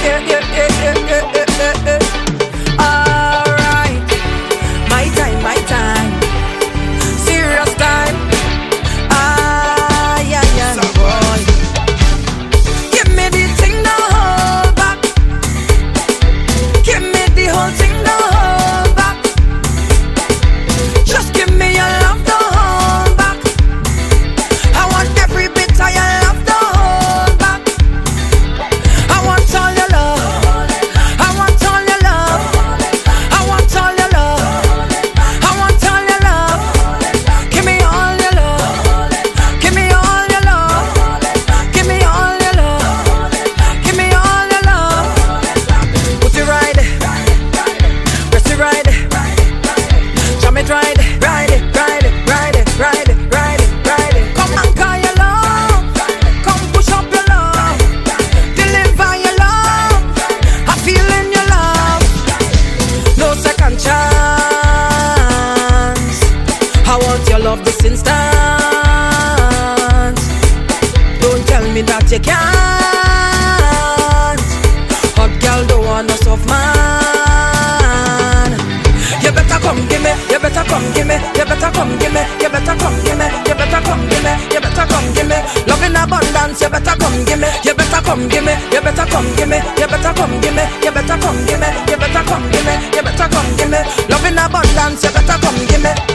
Alright, my time, serious time. Yeah, boy. Give me the thing, no hold back. Give me the whole thing, no hold back. Just give me your love, no hold back. I want every bit of your love, no hold back. I want all your love. I want all your love. I want all your love. I want all your love. Give me all your love. Give me all your love. Give me all your love. Give me all your love. Put it right, press it right, jam it right, ride it, ride it, ride it, ride it, ride it, ride it. Come and call your love. Come push up your love. Deliver your love. I feel in your love. No second chance. I want your love this instant. Don't tell me that you can't. Hot girl don't want no soft man. You better come give me. You better come give me. You better come give me. You better come give me. You better come give me. You better come give me. Love in abundance. You better come give me. You better come give me. You better come give me. You better come give me. You better come give me. You better come give me. You better come give me. Love in abundance. You better come give me.